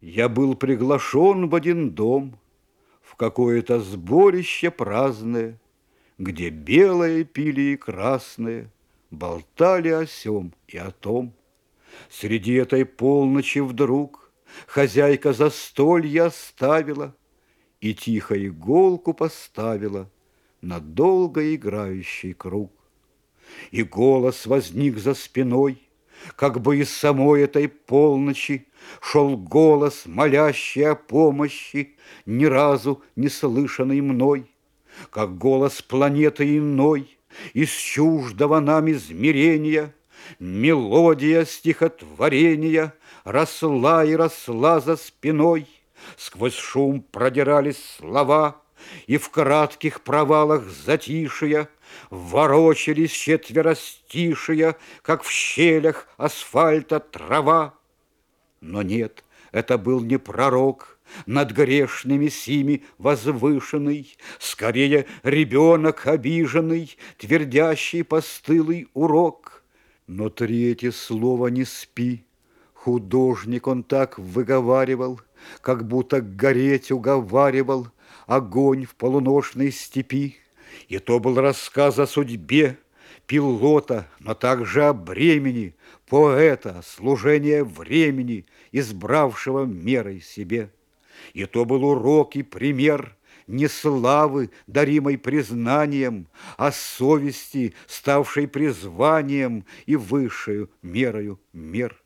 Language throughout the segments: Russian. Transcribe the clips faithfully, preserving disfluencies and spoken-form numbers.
Я был приглашен в один дом, в какое-то сборище праздное, где белое пили и красное болтали о сём и о том. Среди этой полночи вдруг хозяйка застолье оставила и тихо иголку поставила на долго играющий круг. И голос возник за спиной, как бы из самой этой полночи шел голос, молящий о помощи, ни разу не слышанный мной, как голос планеты иной, из чуждого нам измерения, мелодия стихотворения росла и росла за спиной, сквозь шум продирались слова, и в кратких провалах затишия ворочались четверостишия, как в щелях асфальта трава. Но нет, это был не пророк, над грешными сими возвышенный, скорее ребенок обиженный, твердящий постылый урок. Но третье слово «не спи» художник он так выговаривал, как будто гореть уговаривал огонь в полуношной степи. И то был рассказ о судьбе пилота, но также о бремени поэта, служения времени, избравшего мерой себе. И то был урок и пример не славы, даримой признанием, а совести, ставшей призванием и высшую мерою мер.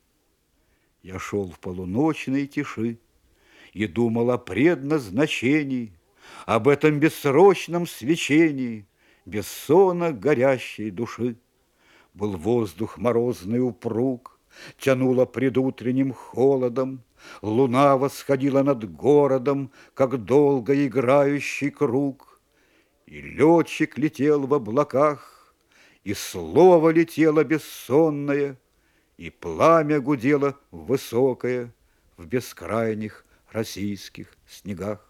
Я шел в полуночной тиши и думал о предназначении, об этом бессрочном свечении бессонно горящей души. Был воздух морозный упруг, тянуло предутренним холодом, луна восходила над городом, как долго играющий круг. И летчик летел в облаках, и слово летело бессонное, и пламя гудело высокое в бескрайних российских снегах.